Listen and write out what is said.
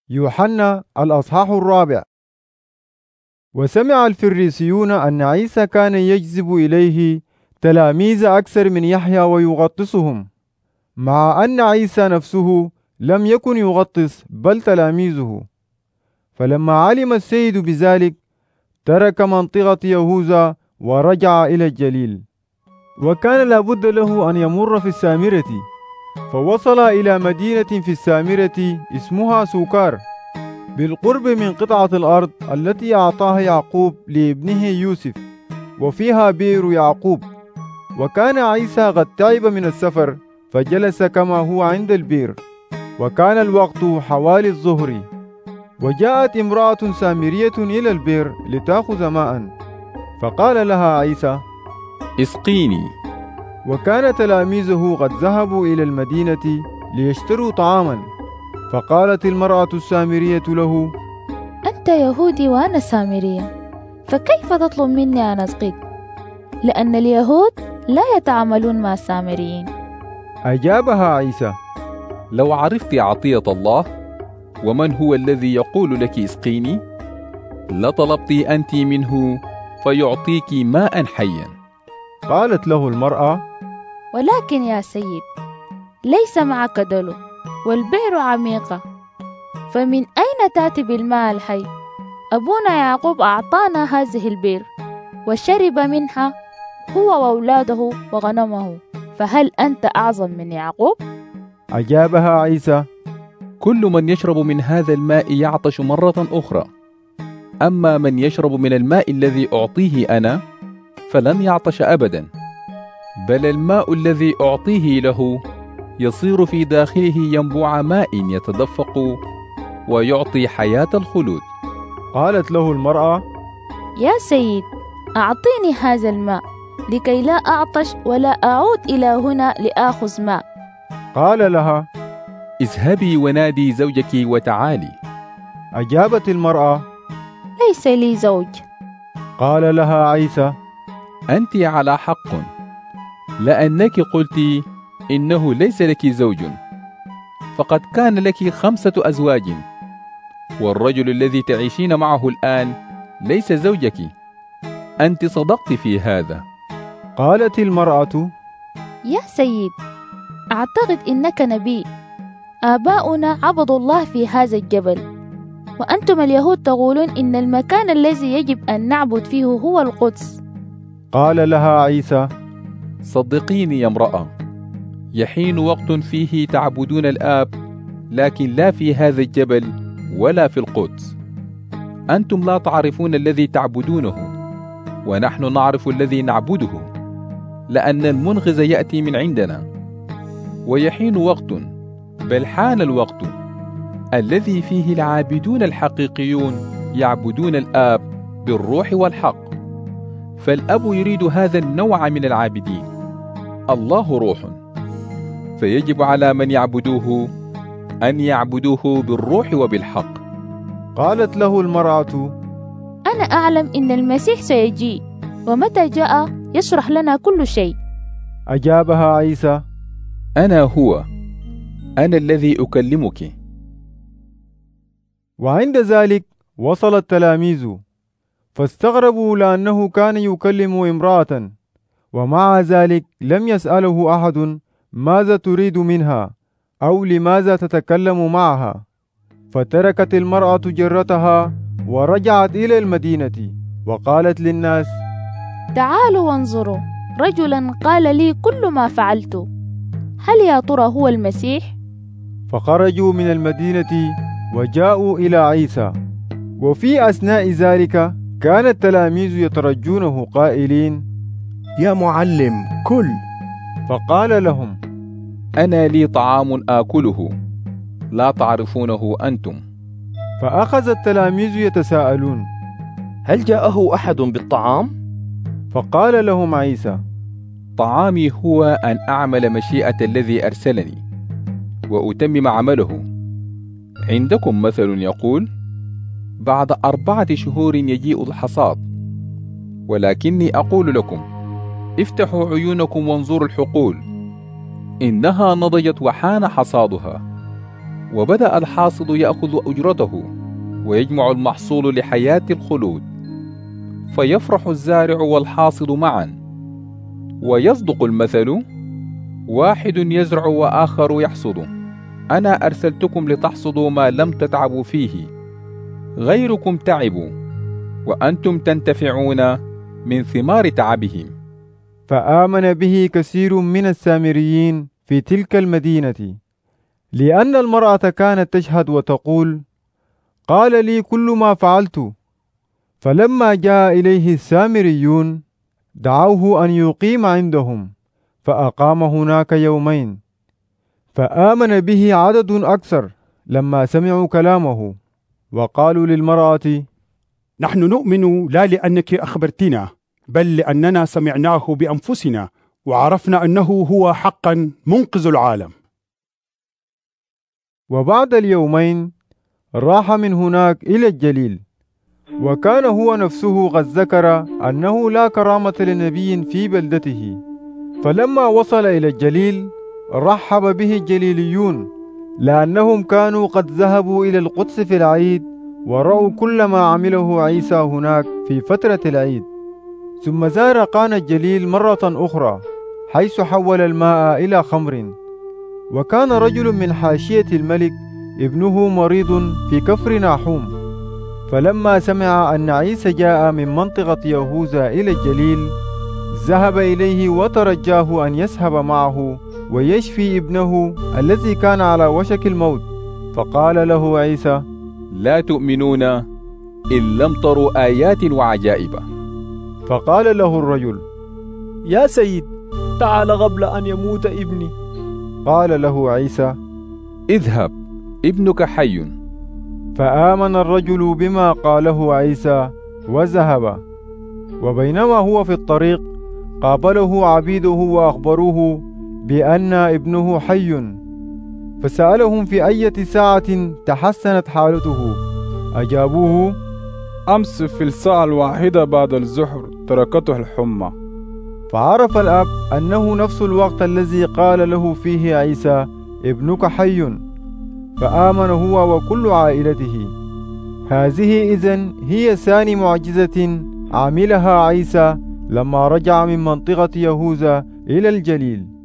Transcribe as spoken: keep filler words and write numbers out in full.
يوحنا الأصحاح الرابع. وسمع الفريسيون أن عيسى كان يجذب إليه تلاميذ أكثر من يحيى ويغطسهم، مع أن عيسى نفسه لم يكن يغطس بل تلاميذه. فلما علم السيد بذلك ترك منطقة يهوذا ورجع إلى الجليل، وكان لابد له أن يمر في السامرة، فوصل إلى مدينة في السامرة اسمها سوكار، بالقرب من قطعة الأرض التي أعطاها يعقوب لابنه يوسف، وفيها بئر يعقوب. وكان عيسى قد تعب من السفر، فجلس كما هو عند البئر، وكان الوقت حوالي الظهر. وجاءت امرأة سامرية إلى البئر لتأخذ ماء، فقال لها عيسى: اسقيني. وكان تلاميذه قد ذهبوا إلى المدينة ليشتروا طعاما، فقالت المرأة السامرية له: أنت يهودي وأنا سامرية، فكيف تطلب مني أن أسقيك؟ لأن اليهود لا يتعاملون مع السامريين. أجابها عيسى: لو عرفت عطية الله ومن هو الذي يقول لك اسقيني لطلبت أنت منه فيعطيك ماء حيا. قالت له المرأة: ولكن يا سيد، ليس معك دلو والبئر عميقة، فمن أين تأتي بالماء الحي؟ أبونا يعقوب أعطانا هذه البئر وشرب منها هو وأولاده وغنمه، فهل أنت أعظم من يعقوب؟ أجابها عيسى: كل من يشرب من هذا الماء يعطش مرة أخرى، أما من يشرب من الماء الذي أعطيه أنا فلن يعطش أبدا، بل الماء الذي أعطيه له يصير في داخله ينبوع ماء يتدفق ويعطي حياة الخلود. قالت له المرأة: يا سيد، أعطيني هذا الماء لكي لا أعطش ولا أعود إلى هنا لآخذ ماء. قال لها: اذهبي ونادي زوجك وتعالي. أجابت المرأة: ليس لي زوج. قال لها عيسى: أنت على حق، لأنك قلت إنه ليس لك زوج، فقد كان لك خمسة أزواج، والرجل الذي تعيشين معه الآن ليس زوجك، أنت صدقت في هذا. قالت المرأة: يا سيد، أعتقد إنك نبي. آباؤنا عبدوا الله في هذا الجبل، وأنتم اليهود تقولون إن المكان الذي يجب أن نعبد فيه هو القدس. قال لها عيسى: صدقيني يا امرأة، يحين وقت فيه تعبدون الآب، لكن لا في هذا الجبل ولا في القدس. أنتم لا تعرفون الذي تعبدونه، ونحن نعرف الذي نعبده، لأن المنغذ يأتي من عندنا. ويحين وقت، بل حان الوقت، الذي فيه العابدون الحقيقيون يعبدون الآب بالروح والحق، فالأب يريد هذا النوع من العابدين. الله روح، فيجب على من يعبدوه أن يعبدوه بالروح وبالحق. قالت له المرأة: أنا أعلم إن المسيح سيجيء، ومتى جاء يشرح لنا كل شيء. أجابها عيسى: أنا هو، أنا الذي أكلمك. وعند ذلك وصل التلاميذ، فاستغربوا لأنه كان يكلم امرأة، ومع ذلك لم يسأله أحد ماذا تريد منها أو لماذا تتكلم معها. فتركت المرأة جرتها ورجعت إلى المدينة، وقالت للناس: تعالوا وانظروا رجلا قال لي كل ما فعلت، هل يا ترى هو المسيح؟ فخرجوا من المدينة وجاءوا إلى عيسى. وفي أثناء ذلك كان التلاميذ يترجونه قائلين: يا معلم كل. فقال لهم: أنا لي طعام آكله لا تعرفونه أنتم. فأخذ التلاميذ يتساءلون: هل جاءه أحد بالطعام؟ فقال لهم عيسى: طعامي هو أن أعمل مشيئة الذي أرسلني وأتمم عمله. عندكم مثل يقول: بعد أربعة شهور يجيء الحصاد، ولكني أقول لكم: افتحوا عيونكم وانظروا الحقول، إنها نضجت وحان حصادها. وبدأ الحاصد يأخذ أجرته ويجمع المحصول لحياة الخلود، فيفرح الزارع والحاصد معا. ويصدق المثل: واحد يزرع وآخر يحصد. أنا أرسلتكم لتحصدوا ما لم تتعبوا فيه، غيركم تعبوا وأنتم تنتفعون من ثمار تعبهم. فآمن به كثير من السامريين في تلك المدينة، لأن المرأة كانت تشهد وتقول: قال لي كل ما فعلت. فلما جاء إليه السامريون دعوه أن يقيم عندهم، فأقام هناك يومين. فآمن به عدد أكثر لما سمعوا كلامه، وقالوا للمرأة: نحن نؤمن لا لأنك أخبرتنا، بل لأننا سمعناه بأنفسنا وعرفنا أنه هو حقا منقذ العالم. وبعد اليومين راح من هناك إلى الجليل، وكان هو نفسه قد ذكر أنه لا كرامة لنبي في بلدته. فلما وصل إلى الجليل رحب به الجليليون، لأنهم كانوا قد ذهبوا إلى القدس في العيد ورأوا كل ما عمله عيسى هناك في فترة العيد. ثم زار قانا الجليل مرة أخرى، حيث حول الماء إلى خمر. وكان رجل من حاشية الملك ابنه مريض في كفر ناحوم. فلما سمع أن عيسى جاء من منطقة يهوذا إلى الجليل ذهب إليه وترجاه أن يذهب معه ويشفي ابنه الذي كان على وشك الموت. فقال له عيسى: لا تؤمنون إن لم تروا آيات وعجائب. فقال له الرجل: يا سيد، تعال قبل أن يموت ابني. قال له عيسى: اذهب، ابنك حي. فآمن الرجل بما قاله عيسى وذهب. وبينما هو في الطريق قابله عبيده وأخبروه بأن ابنه حي. فسألهم في أية ساعة تحسنت حالته. أجابوه: أمس في الساعة الواحدة بعد الظهر تركته الحمى. فعرف الأب أنه نفس الوقت الذي قال له فيه عيسى: ابنك حي. فآمن هو وكل عائلته. هذه إذن هي ثاني معجزة عملها عيسى لما رجع من منطقة يهوذا إلى الجليل.